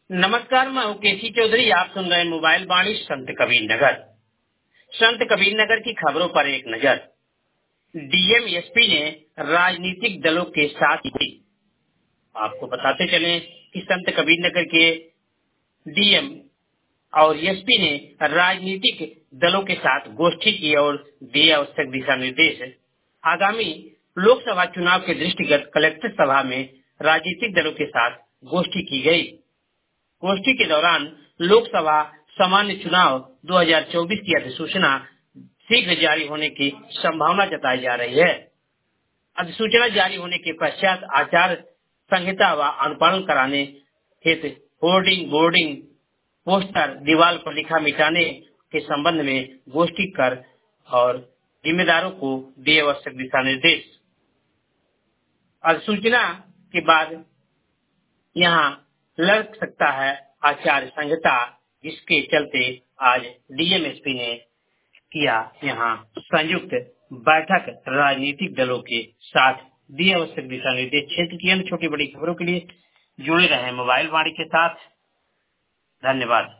नमस्कार, मैं हूँ केसी चौधरी। आप सुन रहे हैं मोबाइल वाणी संत कबीर नगर। संत कबीर नगर की खबरों पर एक नजर। डीएम एसपी ने राजनीतिक दलों के साथ की। आपको बताते चलें कि संत कबीर नगर के डीएम और एसपी ने राजनीतिक दलों के साथ गोष्ठी की और दिए आवश्यक दिशा निर्देश। आगामी लोकसभा चुनाव के दृष्टिगत कलेक्टर सभा में राजनीतिक दलों के साथ गोष्ठी की गई। गोष्ठी के दौरान लोकसभा सामान्य चुनाव 2024 की अधिसूचना शीघ्र जारी होने की संभावना जताई जा रही है। अधिसूचना जारी होने के पश्चात आचार संहिता व अनुपालन कराने हेतु होर्डिंग, बोर्डिंग, पोस्टर, दीवार पर लिखा मिटाने के संबंध में गोष्ठी कर और जिम्मेदारों को दिए आवश्यक दिशा निर्देश। अधिसूचना के बाद यहाँ लग सकता है आचार संहिता, जिसके चलते आज डीएम एसपी ने किया यहाँ संयुक्त बैठक राजनीतिक दलों के साथ, दिए आवश्यक दिशा निर्देश। क्षेत्र की अन्य छोटी बड़ी खबरों के लिए जुड़े रहे मोबाइल वाणी के साथ। धन्यवाद।